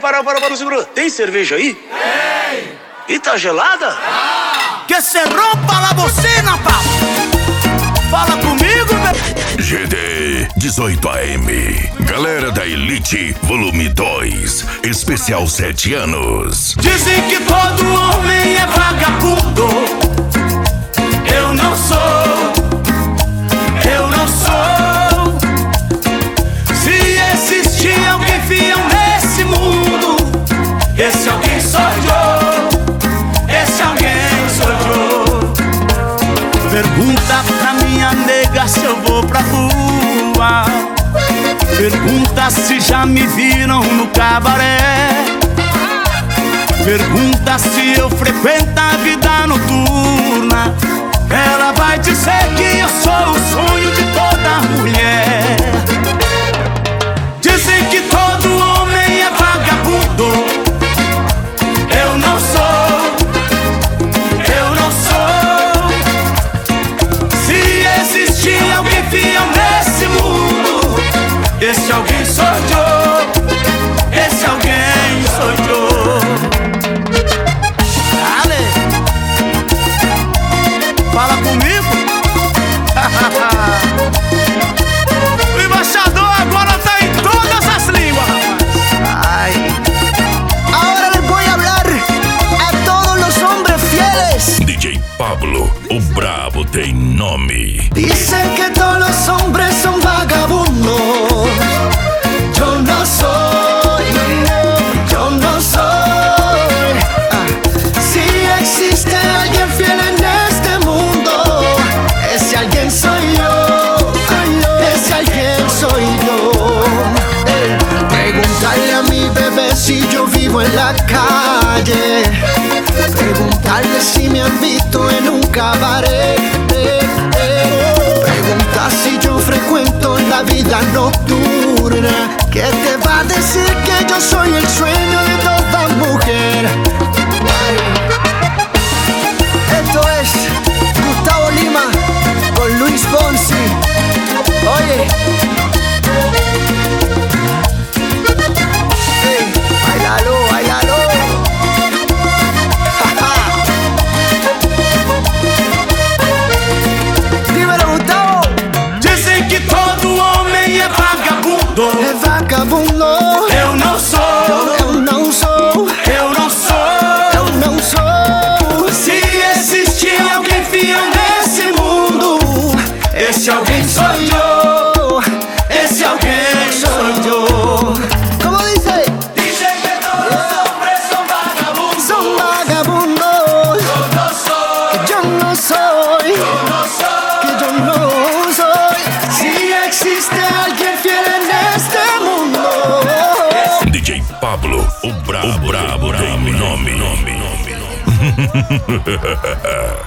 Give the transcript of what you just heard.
para, segura. Tem cerveja aí? Tem! E tá gelada? Que se rompa la bocina, papo! Fala comigo, meu... GD 18 AM, Galera da Elite, volume 2, especial 7 anos. Dizem que todo homem é vagabundo. Eu não sou. Eu não sou. Se existir alguém fiel nesse mundo, esse alguém sou eu. Esse alguém sou eu. Pergunta pra minha nega se eu vou pra rua. Pergunta se já me viram no cabaré. Pergunta se eu frequento a vida noturna. Ela vai dizer que eu sou o sonho de toda mulher. Dizem que todo homem é vagabundo. Eu não sou. Eu não sou. Se existir alguém fiel nesse mundo, esse alguém sou eu. Esse alguém sou eu. Fala comigo. O embaixador agora tá em todas as línguas, rapaz. Ay. Ahora les voy a hablar a todos los hombres fieles. DJ Pablo, o brabo tem nome. Dicen que todos los hombres son vagabundos. Yo no soy. Yo no soy. Si existe alguien fiel en este mundo, ese alguien soy yo. Ese alguien soy yo. Preguntarle a mi bebé si yo vivo en la calle. Preguntarle si me han visto en un cabaret. Preguntar si yo frecuento la vida nocturna. ¿Qué te va a decir que yo soy el sueño de toda mujer? Esto es Gustavo Lima con Luis Fonsi. Oye, hey, bailalo, bailalo. Dímelo, Gustavo. Dizem que todo homem é vagabundo. Es vagabundo. Eu não sou. Eu não sou. Eu não sou. Eu não sou. Se existir alguém fiel nesse mundo, esse alguém sou eu. Esse alguém sou eu. ¿Cómo dice? Dizem que todos os hombres são vagabundos. Son vagabundos. Eu não sou. Que yo no soy. Eu não sou. Que yo no soy. Si existe alguien fiel en este mundo. DJ Pablo, o brabo tem nome.